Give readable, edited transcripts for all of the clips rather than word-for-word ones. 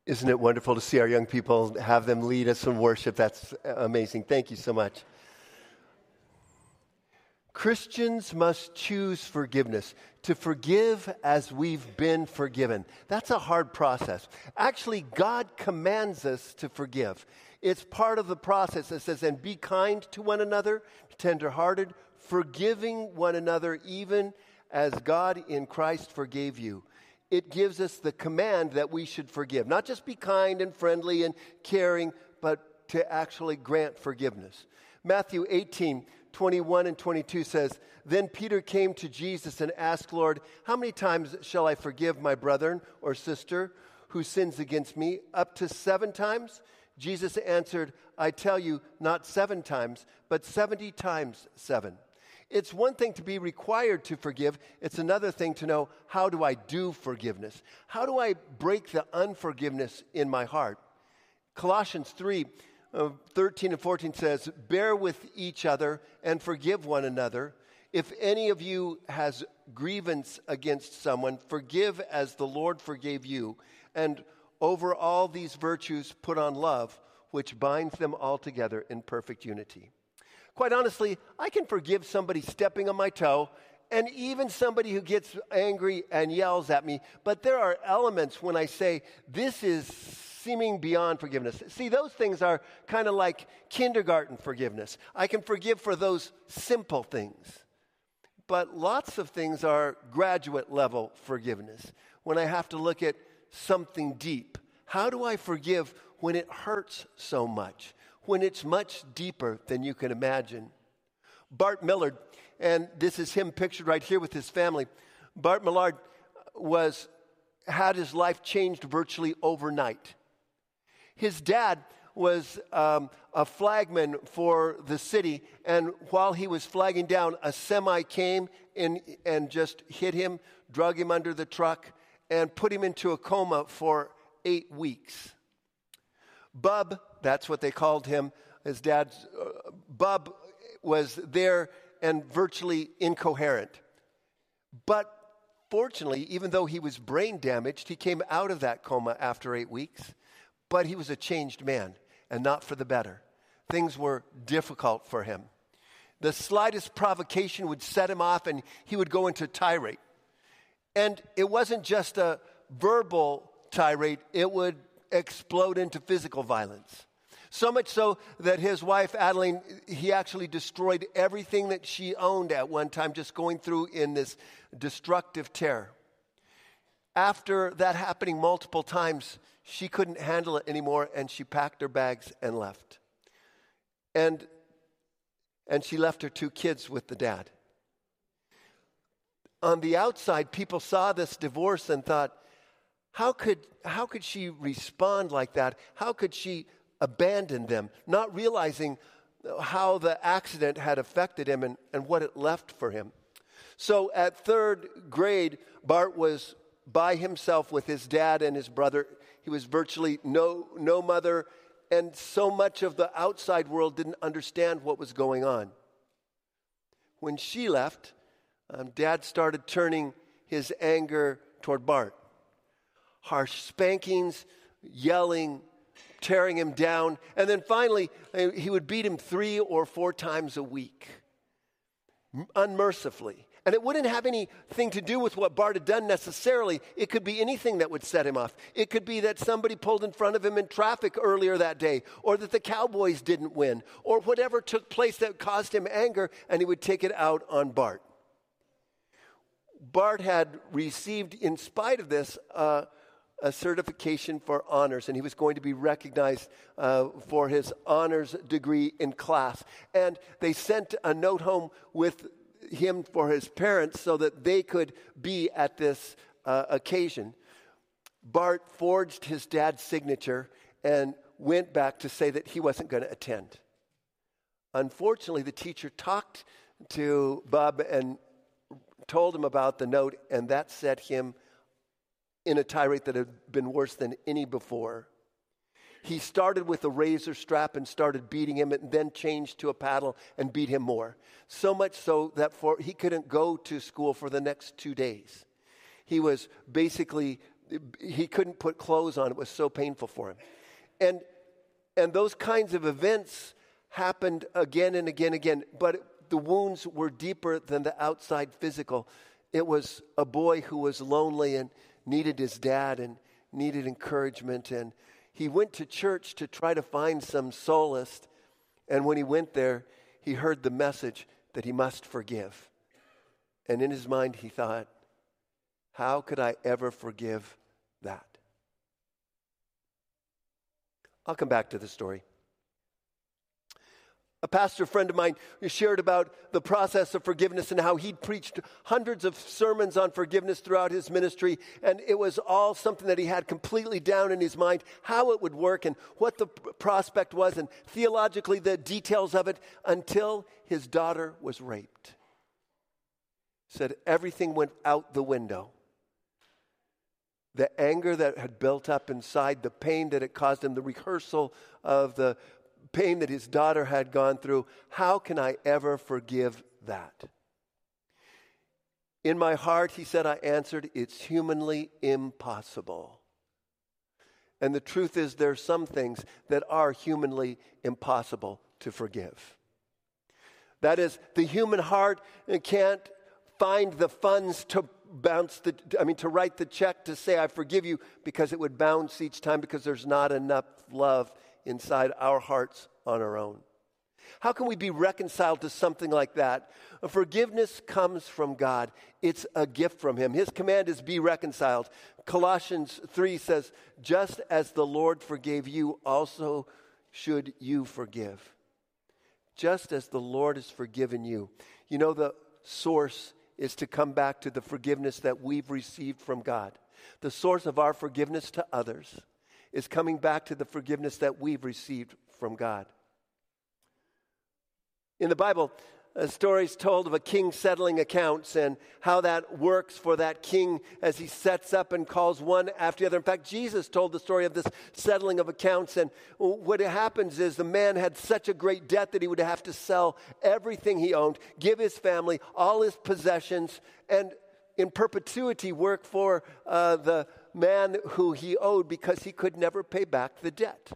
Isn't it wonderful to see our young people, have them lead us in worship? That's amazing. Thank you so much. Christians must choose forgiveness, to forgive as we've been forgiven. That's a hard process. Actually, God commands us to forgive. It's part of the process. It says, and be kind to one another, tenderhearted, forgiving one another, even as God in Christ forgave you. It gives us the command that we should forgive. Not just be kind and friendly and caring, but to actually grant forgiveness. Matthew 18:21 and 22 says, Then Peter came to Jesus and asked, Lord, how many times shall I forgive my brother or sister who sins against me? Up to 7 times? Jesus answered, I tell you, not 7 times, but 70 times 7. It's one thing to be required to forgive. It's another thing to know, how do I do forgiveness? How do I break the unforgiveness in my heart? Colossians 3:13 and 14 says, Bear with each other and forgive one another. If any of you has grievance against someone, forgive as the Lord forgave you. And over all these virtues put on love, which binds them all together in perfect unity. Quite honestly, I can forgive somebody stepping on my toe and even somebody who gets angry and yells at me. But there are elements when I say, this is seeming beyond forgiveness. See, those things are kind of like kindergarten forgiveness. I can forgive for those simple things. But lots of things are graduate level forgiveness. When I have to look at something deep. How do I forgive when it hurts so much? When it's much deeper than you can imagine. Bart Millard, and this is him pictured right here with his family. Bart Millard had his life changed virtually overnight. His dad was a flagman for the city, and while he was flagging down, a semi came and just hit him, drug him under the truck, and put him into a coma for 8 weeks. Bub, that's what they called him, his dad's, Bub was there and virtually incoherent. But fortunately, even though he was brain damaged, he came out of that coma after 8 weeks. But he was a changed man, and not for the better. Things were difficult for him. The slightest provocation would set him off, and he would go into tirade. And it wasn't just a verbal tirade, it would explode into physical violence. So much so that his wife, Adeline, he actually destroyed everything that she owned at one time, just going through in this destructive terror. After that happening multiple times, she couldn't handle it anymore, and she packed her bags and left. And she left her 2 kids with the dad. On the outside, people saw this divorce and thought, how could she respond like that? How could she abandon them, not realizing how the accident had affected him and what it left for him? So at 3rd grade, Bart was by himself with his dad and his brother. He was virtually no mother, and so much of the outside world didn't understand what was going on. When she left, Dad started turning his anger toward Bart. Harsh spankings, yelling, tearing him down, and then finally he would beat him 3 or 4 times a week, unmercifully. And it wouldn't have anything to do with what Bart had done necessarily. It could be anything that would set him off. It could be that somebody pulled in front of him in traffic earlier that day, or that the Cowboys didn't win, or whatever took place that caused him anger, and he would take it out on Bart. Bart had received, in spite of this, a certification for honors, and he was going to be recognized for his honors degree in class. And they sent a note home with him for his parents so that they could be at this occasion. Bart forged his dad's signature and went back to say that he wasn't going to attend. Unfortunately, the teacher talked to Bub and told him about the note, and that set him in a tirade that had been worse than any before. He started with a razor strap and started beating him, and then changed to a paddle and beat him more. So much so that he couldn't go to school for the next 2 days. He was basically he couldn't put clothes on. It was so painful for him. And those kinds of events happened again and again and again. But the wounds were deeper than the outside physical. It was a boy who was lonely and needed his dad and needed encouragement. And he went to church to try to find some solace. And when he went there, he heard the message that he must forgive. And in his mind, he thought, how could I ever forgive that? I'll come back to the story. A pastor friend of mine shared about the process of forgiveness and how he'd preached hundreds of sermons on forgiveness throughout his ministry, and it was all something that he had completely down in his mind, how it would work and what the prospect was, and theologically the details of it, until his daughter was raped. Said everything went out the window. The anger that had built up inside, the pain that it caused him, the rehearsal of the pain that his daughter had gone through. How can I ever forgive that? In my heart, he said, I answered, it's humanly impossible. And the truth is, there are some things that are humanly impossible to forgive. That is, the human heart can't find the funds to write the check to say, I forgive you, because it would bounce each time because there's not enough love inside our hearts on our own. How can we be reconciled to something like that? Forgiveness comes from God. It's a gift from Him. His command is be reconciled. Colossians 3 says, just as the Lord forgave you, also should you forgive. Just as the Lord has forgiven you. You know, the source is to come back to the forgiveness that we've received from God. The source of our forgiveness to others is coming back to the forgiveness that we've received from God. In the Bible, a story is told of a king settling accounts and how that works for that king as he sets up and calls one after the other. In fact, Jesus told the story of this settling of accounts, and what happens is the man had such a great debt that he would have to sell everything he owned, give his family all his possessions, and in perpetuity work for the man who he owed because he could never pay back the debt.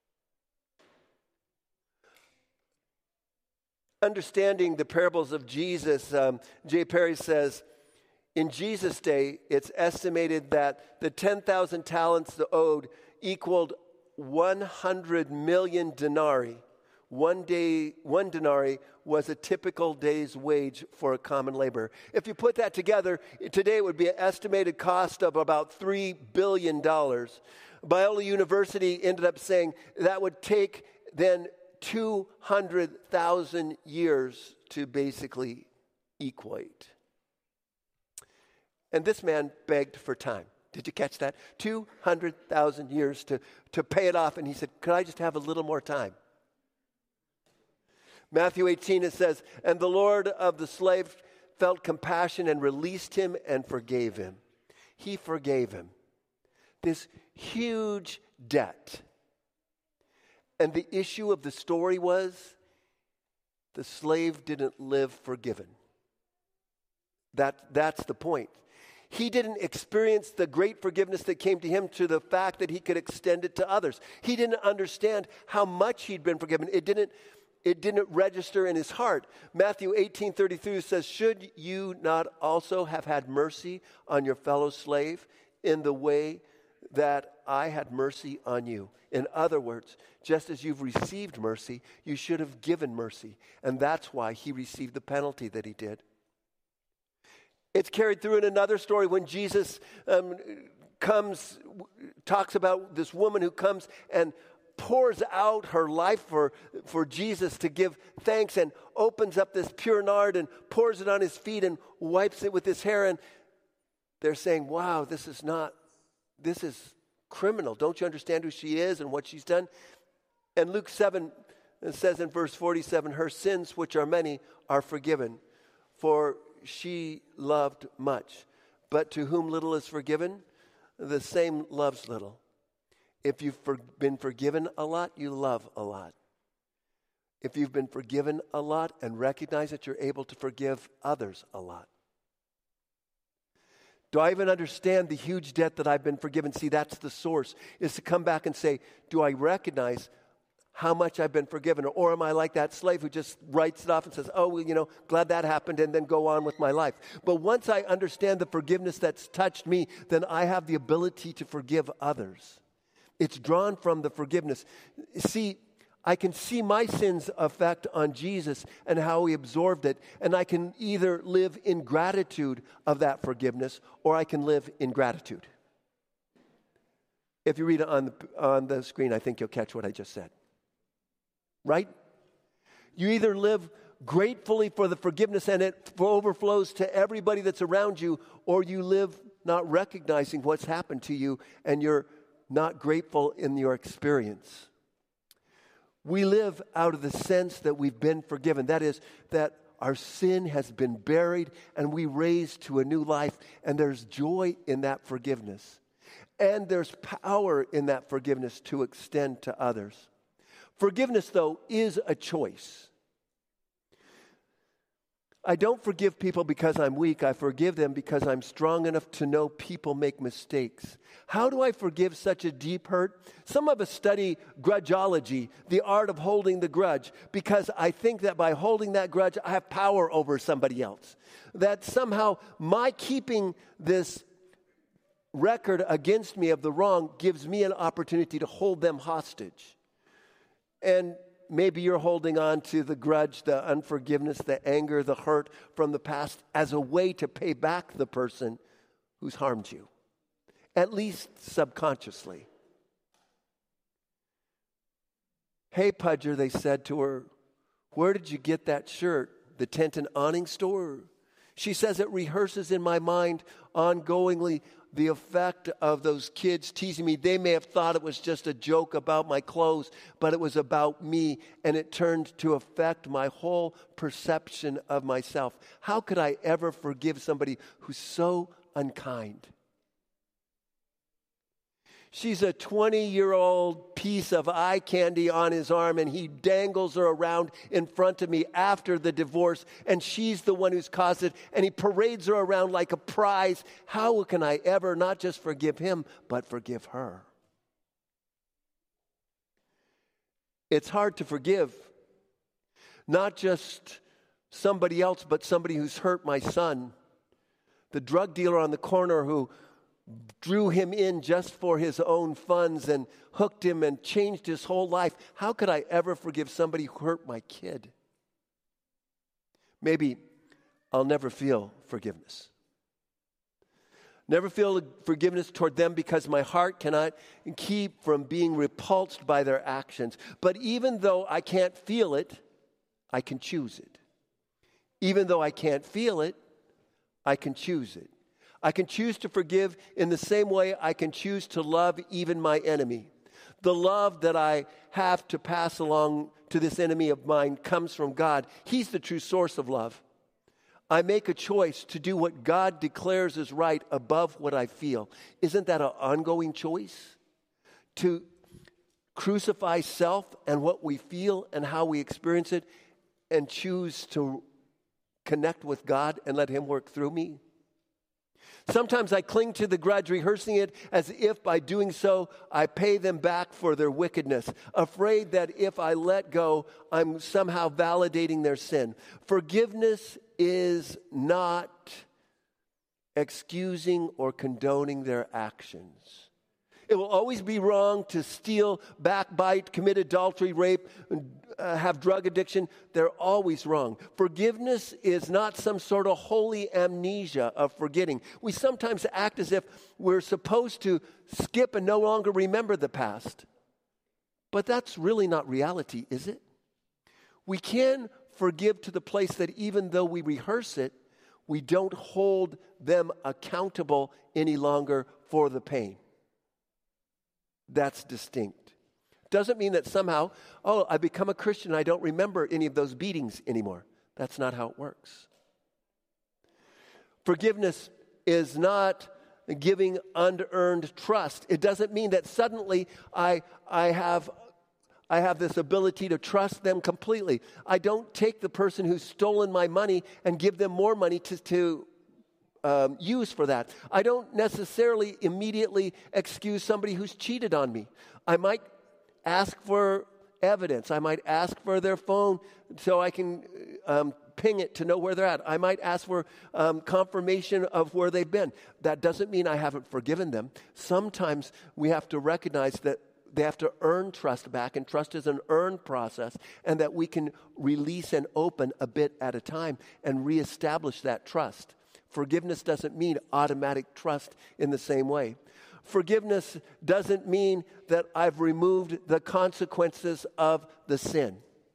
Understanding the parables of Jesus, J. Perry says, in Jesus' day, it's estimated that the 10,000 talents owed equaled 100 million denarii. One denarii was a typical day's wage for a common laborer. If you put that together, today it would be an estimated cost of about $3 billion. Biola University ended up saying that would take then 200,000 years to basically equate. And this man begged for time. Did you catch that? 200,000 years to pay it off. And he said, could I just have a little more time? Matthew 18, it says, and the Lord of the slave felt compassion and released him and forgave him. He forgave him. This huge debt. And the issue of the story was the slave didn't live forgiven. That's the point. He didn't experience the great forgiveness that came to him to the fact that he could extend it to others. He didn't understand how much he'd been forgiven. It didn't register in his heart. Matthew 18:33 says, should you not also have had mercy on your fellow slave in the way that I had mercy on you? In other words, just as you've received mercy, you should have given mercy. And that's why he received the penalty that he did. It's carried through in another story when Jesus talks about this woman who comes and pours out her life for Jesus to give thanks, and opens up this pure nard and pours it on his feet and wipes it with his hair. And they're saying, wow, this is criminal. Don't you understand who she is and what she's done? And Luke 7 says in verse 47, her sins, which are many, are forgiven, for she loved much. But to whom little is forgiven, the same loves little. If you've been forgiven a lot, you love a lot. If you've been forgiven a lot and recognize that you're able to forgive others a lot. Do I even understand the huge debt that I've been forgiven? See, that's the source, is to come back and say, do I recognize how much I've been forgiven? Or am I like that slave who just writes it off and says, oh, well, glad that happened, and then go on with my life? But once I understand the forgiveness that's touched me, then I have the ability to forgive others. It's drawn from the forgiveness. See, I can see my sin's effect on Jesus and how he absorbed it, and I can either live in gratitude of that forgiveness, or I can live in gratitude. If you read it on the screen, I think you'll catch what I just said. Right? You either live gratefully for the forgiveness and it overflows to everybody that's around you, or you live not recognizing what's happened to you and you're not grateful in your experience. We live out of the sense that we've been forgiven. That is, that our sin has been buried and we raised to a new life, and there's joy in that forgiveness. And there's power in that forgiveness to extend to others. Forgiveness, though, is a choice. I don't forgive people because I'm weak. I forgive them because I'm strong enough to know people make mistakes. How do I forgive such a deep hurt? Some of us study grudgeology, the art of holding the grudge, because I think that by holding that grudge, I have power over somebody else. That somehow my keeping this record against me of the wrong gives me an opportunity to hold them hostage. And maybe you're holding on to the grudge, the unforgiveness, the anger, the hurt from the past as a way to pay back the person who's harmed you, at least subconsciously. Hey, Pudger, they said to her, where did you get that shirt? The tent and awning store? She says it rehearses in my mind ongoingly the effect of those kids teasing me. They may have thought it was just a joke about my clothes, but it was about me, and it turned to affect my whole perception of myself. How could I ever forgive somebody who's so unkind? She's a 20-year-old piece of eye candy on his arm, and he dangles her around in front of me after the divorce, and she's the one who's caused it, and he parades her around like a prize. How can I ever not just forgive him, but forgive her? It's hard to forgive not just somebody else, but somebody who's hurt my son. The drug dealer on the corner who drew him in just for his own funds and hooked him and changed his whole life. How could I ever forgive somebody who hurt my kid? Maybe I'll never feel forgiveness. Never feel forgiveness toward them because my heart cannot keep from being repulsed by their actions. But even though I can't feel it, I can choose it. Even though I can't feel it, I can choose it. I can choose to forgive in the same way I can choose to love even my enemy. The love that I have to pass along to this enemy of mine comes from God. He's the true source of love. I make a choice to do what God declares is right above what I feel. Isn't that an ongoing choice? To crucify self and what we feel and how we experience it, and choose to connect with God and let Him work through me? Sometimes I cling to the grudge, rehearsing it as if by doing so I pay them back for their wickedness, afraid that if I let go, I'm somehow validating their sin. Forgiveness is not excusing or condoning their actions. It will always be wrong to steal, backbite, commit adultery, rape, have drug addiction. They're always wrong. Forgiveness is not some sort of holy amnesia of forgetting. We sometimes act as if we're supposed to skip and no longer remember the past. But that's really not reality, is it? We can forgive to the place that even though we rehearse it, we don't hold them accountable any longer for the pain. That's distinct. Doesn't mean that somehow, I become a Christian and I don't remember any of those beatings anymore. That's not how it works. Forgiveness is not giving unearned trust. It doesn't mean that suddenly I have this ability to trust them completely. I don't take the person who's stolen my money and give them more money to use for that. I don't necessarily immediately excuse somebody who's cheated on me. I might ask for evidence. I might ask for their phone so I can ping it to know where they're at. I might ask for confirmation of where they've been. That doesn't mean I haven't forgiven them. Sometimes we have to recognize that they have to earn trust back, and trust is an earned process, and that we can release and open a bit at a time and reestablish that trust. Forgiveness doesn't mean automatic trust in the same way. Forgiveness doesn't mean that I've removed the consequences of the sin.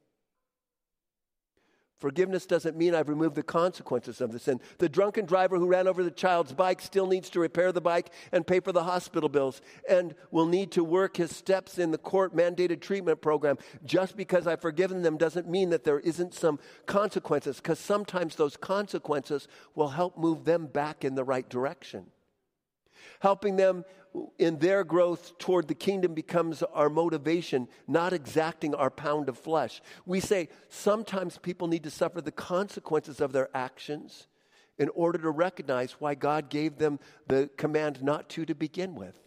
Forgiveness doesn't mean I've removed the consequences of the sin. The drunken driver who ran over the child's bike still needs to repair the bike and pay for the hospital bills, and will need to work his steps in the court-mandated treatment program. Just because I've forgiven them doesn't mean that there isn't some consequences, because sometimes those consequences will help move them back in the right direction. Helping them in their growth toward the kingdom becomes our motivation, not exacting our pound of flesh. We say sometimes people need to suffer the consequences of their actions in order to recognize why God gave them the command not to begin with.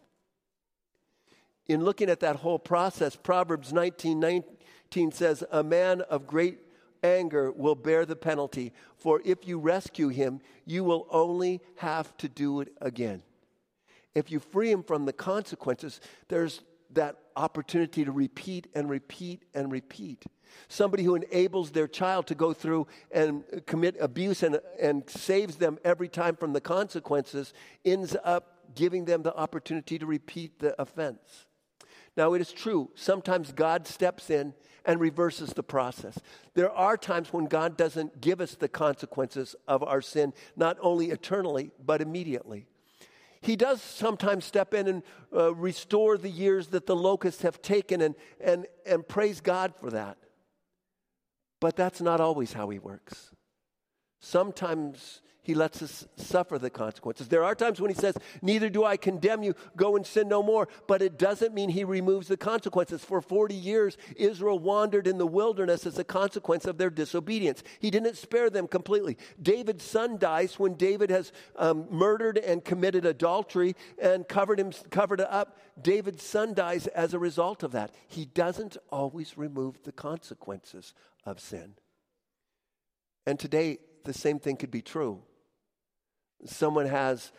In looking at that whole process, Proverbs 19:19 says, "A man of great anger will bear the penalty, for if you rescue him, you will only have to do it again." If you free him from the consequences, there's that opportunity to repeat and repeat and repeat. Somebody who enables their child to go through and commit abuse and saves them every time from the consequences ends up giving them the opportunity to repeat the offense. Now, it is true, sometimes God steps in and reverses the process. There are times when God doesn't give us the consequences of our sin, not only eternally, but immediately. He does sometimes step in and restore the years that the locusts have taken, and praise God for that. But that's not always how he works. Sometimes he lets us suffer the consequences. There are times when he says, "Neither do I condemn you, go and sin no more." But it doesn't mean he removes the consequences. For 40 years, Israel wandered in the wilderness as a consequence of their disobedience. He didn't spare them completely. David's son dies when David has murdered and committed adultery and covered it up. David's son dies as a result of that. He doesn't always remove the consequences of sin. And today, the same thing could be true. Someone has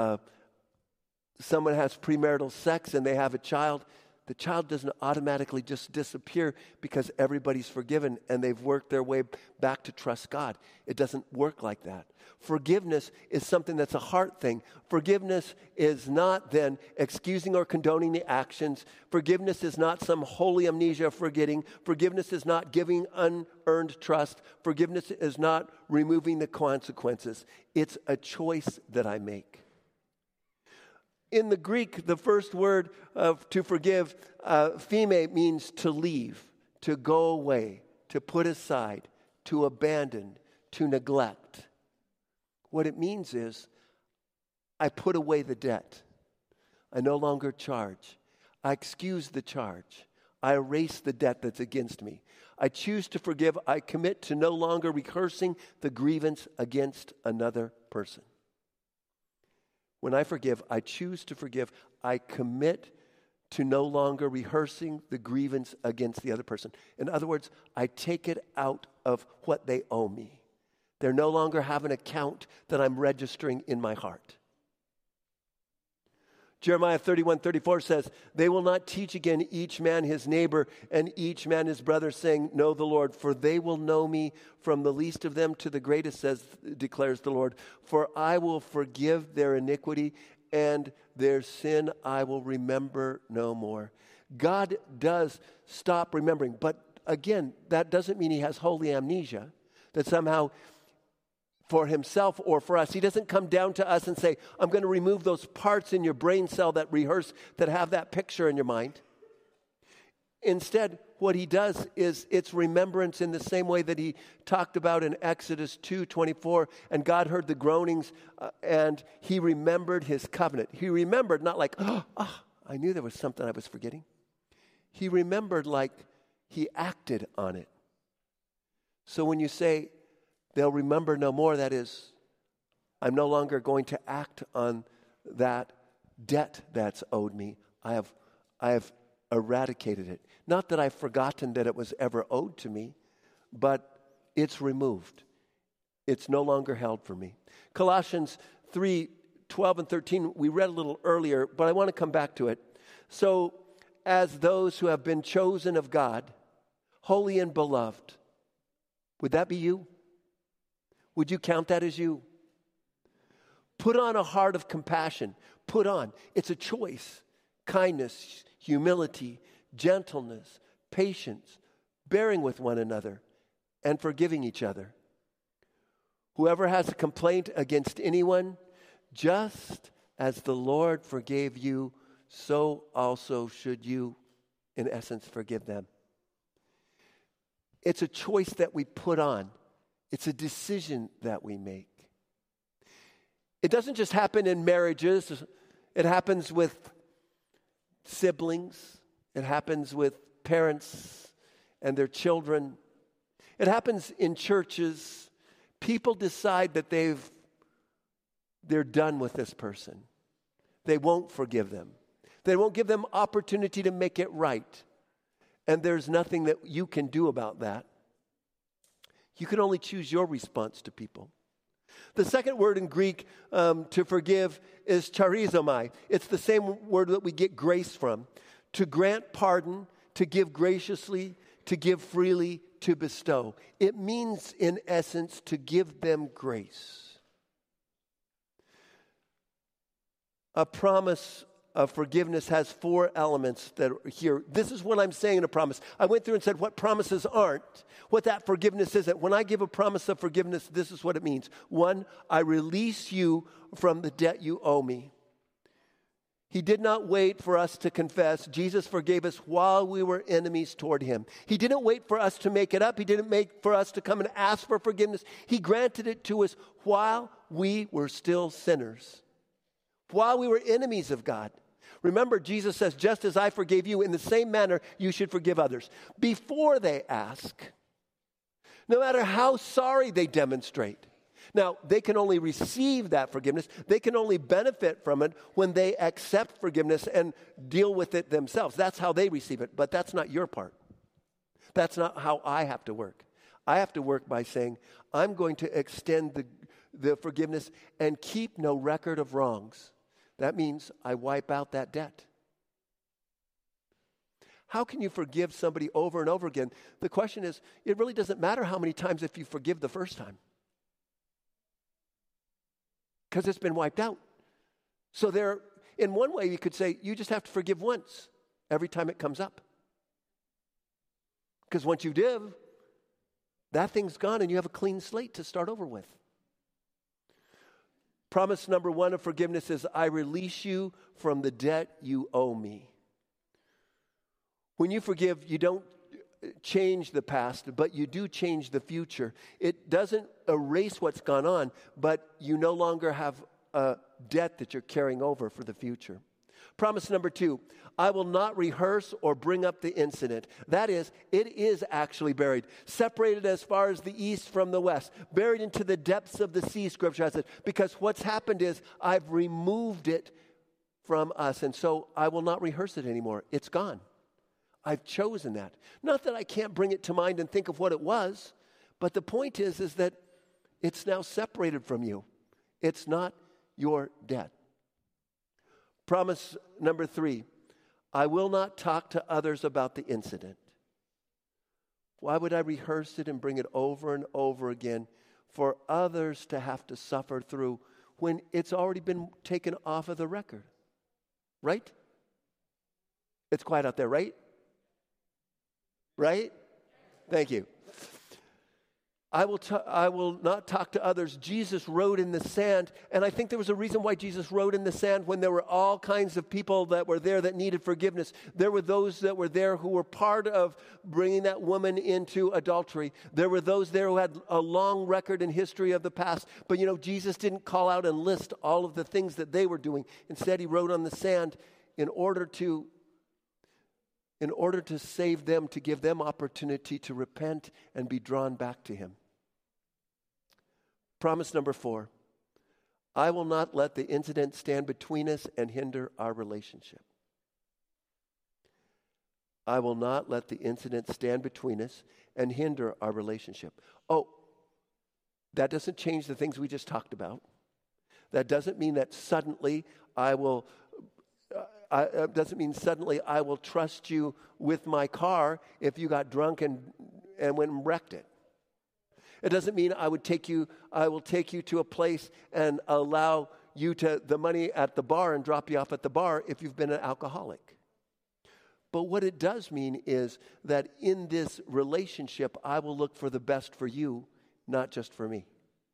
premarital sex and they have a child. The child doesn't automatically just disappear because everybody's forgiven and they've worked their way back to trust God. It doesn't work like that. Forgiveness is something that's a heart thing. Forgiveness is not then excusing or condoning the actions. Forgiveness is not some holy amnesia of forgetting. Forgiveness is not giving unearned trust. Forgiveness is not removing the consequences. It's a choice that I make. In the Greek, the first word to forgive, pheme, means to leave, to go away, to put aside, to abandon, to neglect. What it means is, I put away the debt. I no longer charge. I excuse the charge. I erase the debt that's against me. I choose to forgive. I commit to no longer rehearsing the grievance against another person. When I forgive, I choose to forgive. I commit to no longer rehearsing the grievance against the other person. In other words, I take it out of what they owe me. They no longer have an account that I'm registering in my heart. Jeremiah 31:34 says, "They will not teach again each man his neighbor and each man his brother, saying, 'Know the Lord,' for they will know me from the least of them to the greatest, declares the Lord. For I will forgive their iniquity, and their sin I will remember no more." God does stop remembering. But again, that doesn't mean he has holy amnesia, that somehow for himself or for us, he doesn't come down to us and say, "I'm going to remove those parts in your brain cell that rehearse, that have that picture in your mind." Instead, what he does is it's remembrance in the same way that he talked about in Exodus 2:24. And God heard the groanings and he remembered his covenant. He remembered not like, I knew there was something I was forgetting. He remembered like he acted on it. So when you say, "They'll remember no more," that is, I'm no longer going to act on that debt that's owed me. I have eradicated it. Not that I've forgotten that it was ever owed to me, but it's removed. It's no longer held for me. Colossians 3:12 and 13, we read a little earlier, but I want to come back to it. So, as those who have been chosen of God, holy and beloved, would that be you? Would you count that as you? Put on a heart of compassion. Put on. It's a choice. Kindness, humility, gentleness, patience, bearing with one another, and forgiving each other. Whoever has a complaint against anyone, just as the Lord forgave you, so also should you, in essence, forgive them. It's a choice that we put on. It's a decision that we make. It doesn't just happen in marriages. It happens with siblings. It happens with parents and their children. It happens in churches. People decide that they're done with this person. They won't forgive them. They won't give them opportunity to make it right. And there's nothing that you can do about that. You can only choose your response to people. The second word in Greek to forgive is charizomai. It's the same word that we get grace from. To grant pardon, to give graciously, to give freely, to bestow. It means, in essence, to give them grace. A promise of forgiveness has 4 elements that are here. This is what I'm saying in a promise. I went through and said what promises aren't, what that forgiveness isn't. When I give a promise of forgiveness, this is what it means. 1, I release you from the debt you owe me. He did not wait for us to confess. Jesus forgave us while we were enemies toward him. He didn't wait for us to make it up. He didn't wait for us to come and ask for forgiveness. He granted it to us while we were still sinners, while we were enemies of God. Remember, Jesus says, just as I forgave you, in the same manner you should forgive others. Before they ask, no matter how sorry they demonstrate. Now, they can only receive that forgiveness. They can only benefit from it when they accept forgiveness and deal with it themselves. That's how they receive it, but that's not your part. That's not how I have to work. I have to work by saying, I'm going to extend the forgiveness and keep no record of wrongs. That means I wipe out that debt. How can you forgive somebody over and over again? The question is, it really doesn't matter how many times if you forgive the first time, because it's been wiped out. So in one way, you could say, you just have to forgive once every time it comes up. Because once you do, that thing's gone and you have a clean slate to start over with. Promise number 1 of forgiveness is, I release you from the debt you owe me. When you forgive, you don't change the past, but you do change the future. It doesn't erase what's gone on, but you no longer have a debt that you're carrying over for the future. Promise number 2, I will not rehearse or bring up the incident. That is, it is actually buried, separated as far as the east from the west, buried into the depths of the sea, Scripture has it, because what's happened is I've removed it from us, and so I will not rehearse it anymore. It's gone. I've chosen that. Not that I can't bring it to mind and think of what it was, but the point is that it's now separated from you. It's not your debt. Promise number 3, I will not talk to others about the incident. Why would I rehearse it and bring it over and over again for others to have to suffer through when it's already been taken off of the record? Right? It's quiet out there, right? Right? Thank you. I will not talk to others. Jesus wrote in the sand, and I think there was a reason why Jesus wrote in the sand when there were all kinds of people that were there that needed forgiveness. There were those that were there who were part of bringing that woman into adultery. There were those there who had a long record and history of the past. But Jesus didn't call out and list all of the things that they were doing. Instead, he wrote on the sand in order to save them, to give them opportunity to repent and be drawn back to him. Promise number 4, I will not let the incident stand between us and hinder our relationship. I will not let the incident stand between us and hinder our relationship. Oh, that doesn't change the things we just talked about. That doesn't mean that suddenly I will trust you with my car if you got drunk and went and wrecked it. It doesn't mean I will take you to a place and allow you to the money at the bar and drop you off at the bar if you've been an alcoholic. But what it does mean is that in this relationship, I will look for the best for you, not just for me.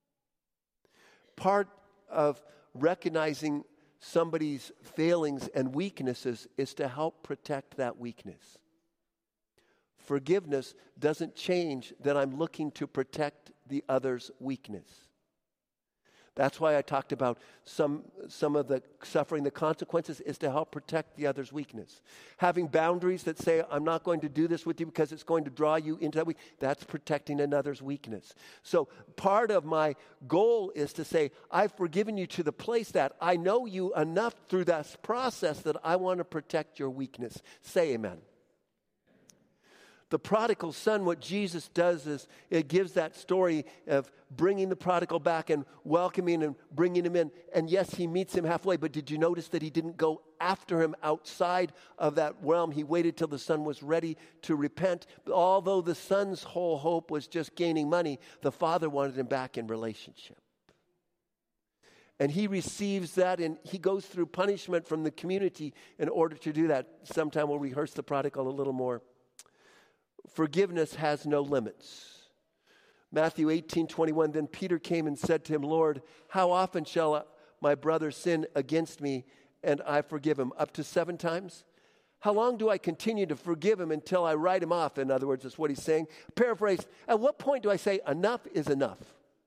Part of recognizing somebody's failings and weaknesses is to help protect that weakness. Forgiveness doesn't change that I'm looking to protect the other's weakness. That's why I talked about some of the suffering, the consequences is to help protect the other's weakness. Having boundaries that say, I'm not going to do this with you because it's going to draw you into that weakness, that's protecting another's weakness. So part of my goal is to say, I've forgiven you to the place that I know you enough through that process that I want to protect your weakness. Say amen. The prodigal son, what Jesus does is it gives that story of bringing the prodigal back and welcoming and bringing him in. And yes, he meets him halfway, but did you notice that he didn't go after him outside of that realm? He waited till the son was ready to repent. Although the son's whole hope was just gaining money, the father wanted him back in relationship. And he receives that, and he goes through punishment from the community in order to do that. Sometime we'll rehearse the prodigal a little more. Forgiveness has no limits. Matthew 18:21, then Peter came and said to him, Lord, how often shall my brother sin against me and I forgive him? Up to 7 times? How long do I continue to forgive him until I write him off? In other words, that's what he's saying. Paraphrase, at what point do I say enough is enough?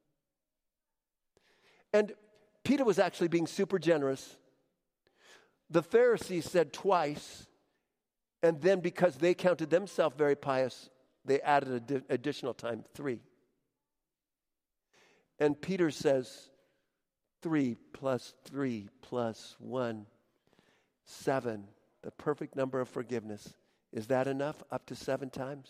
And Peter was actually being super generous. The Pharisees said twice. And then because they counted themselves very pious, they added an additional time, 3. And Peter says, 3 plus 3 plus 1, 7. The perfect number of forgiveness. Is that enough? Up to 7 times?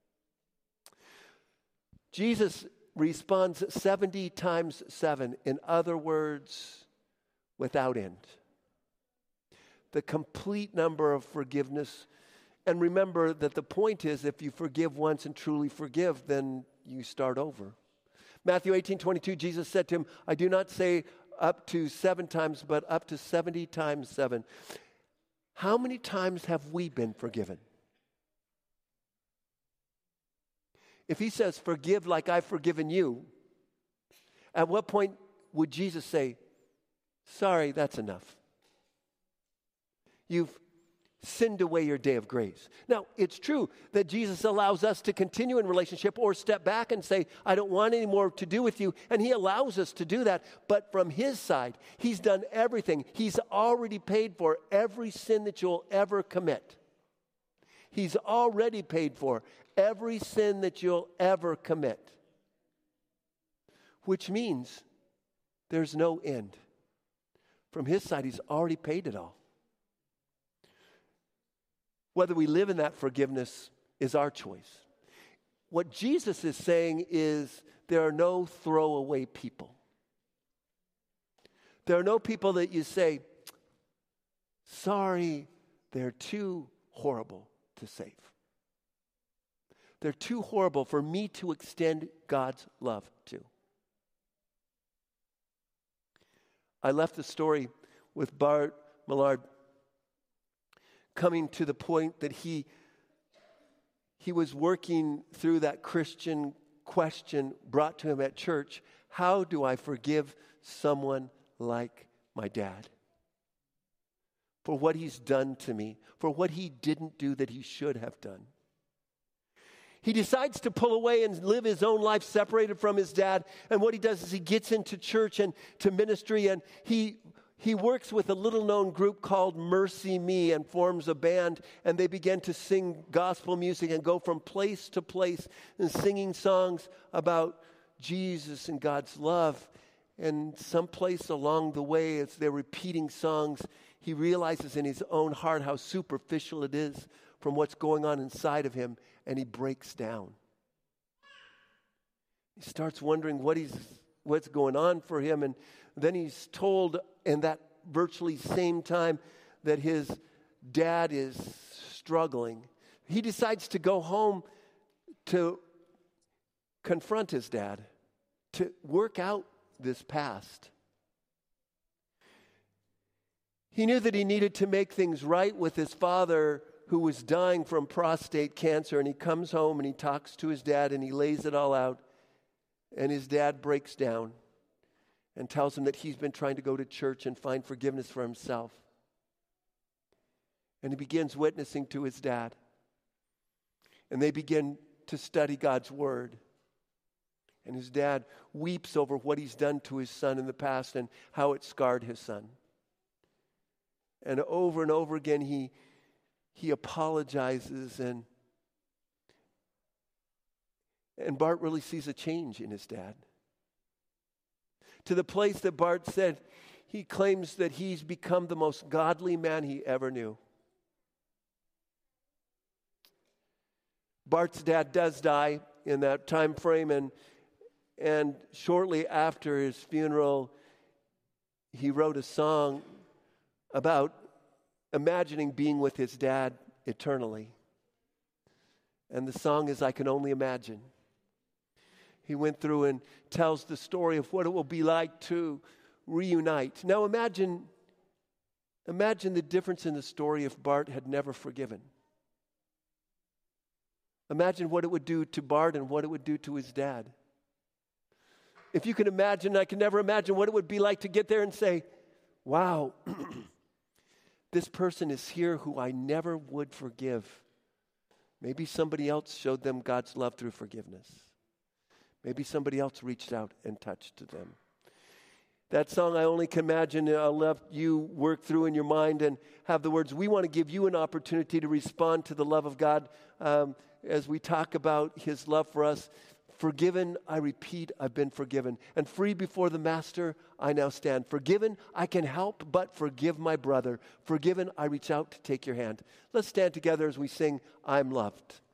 Jesus responds 70 times 7. In other words, without end. The complete number of forgiveness. And remember that the point is, if you forgive once and truly forgive, then you start over. Matthew 18:22, Jesus said to him, I do not say up to 7 times, but up to 70 times 7. How many times have we been forgiven? If he says, forgive like I've forgiven you, at what point would Jesus say, sorry, that's enough? You've sinned away your day of grace. Now, it's true that Jesus allows us to continue in relationship or step back and say, I don't want any more to do with you. And he allows us to do that. But from his side, he's done everything. He's already paid for every sin that you'll ever commit. He's already paid for every sin that you'll ever commit. Which means there's no end. From his side, he's already paid it all. Whether we live in that forgiveness is our choice. What Jesus is saying is there are no throwaway people. There are no people that you say, sorry, they're too horrible to save. They're too horrible for me to extend God's love to. I left the story with Bart Millard coming to the point that he was working through that Christian question brought to him at church. How do I forgive someone like my dad? For what he's done to me, for what he didn't do that he should have done. He decides to pull away and live his own life separated from his dad. And what he does is he gets into church and to ministry, and he works with a little-known group called Mercy Me and forms a band, and they begin to sing gospel music and go from place to place and singing songs about Jesus and God's love. And someplace along the way, as they're repeating songs, he realizes in his own heart how superficial it is from what's going on inside of him, and he breaks down. He starts wondering what's going on for him, and then he's told in that virtually same time that his dad is struggling. He decides to go home to confront his dad, to work out this past. He knew that he needed to make things right with his father, who was dying from prostate cancer, and he comes home and he talks to his dad and he lays it all out, and his dad breaks down and tells him that he's been trying to go to church and find forgiveness for himself. And he begins witnessing to his dad, and they begin to study God's word. And his dad weeps over what he's done to his son in the past and how it scarred his son. And over again, he apologizes, and Bart really sees a change in his dad. To the place that Bart said he claims that he's become the most godly man he ever knew. Bart's dad does die in that time frame, and shortly after his funeral, he wrote a song about imagining being with his dad eternally. And the song is, "I Can Only Imagine." He went through and tells the story of what it will be like to reunite. Now imagine the difference in the story if Bart had never forgiven. Imagine what it would do to Bart and what it would do to his dad. If you can imagine, I can never imagine what it would be like to get there and say, wow, this person is here who I never would forgive. Maybe somebody else showed them God's love through forgiveness. Maybe somebody else reached out and touched them. That song, I Only Can Imagine, I'll let you work through in your mind and have the words. We want to give you an opportunity to respond to the love of God as we talk about his love for us. Forgiven, I repeat, I've been forgiven. And free before the Master, I now stand. Forgiven, I can help but forgive my brother. Forgiven, I reach out to take your hand. Let's stand together as we sing, I'm Loved.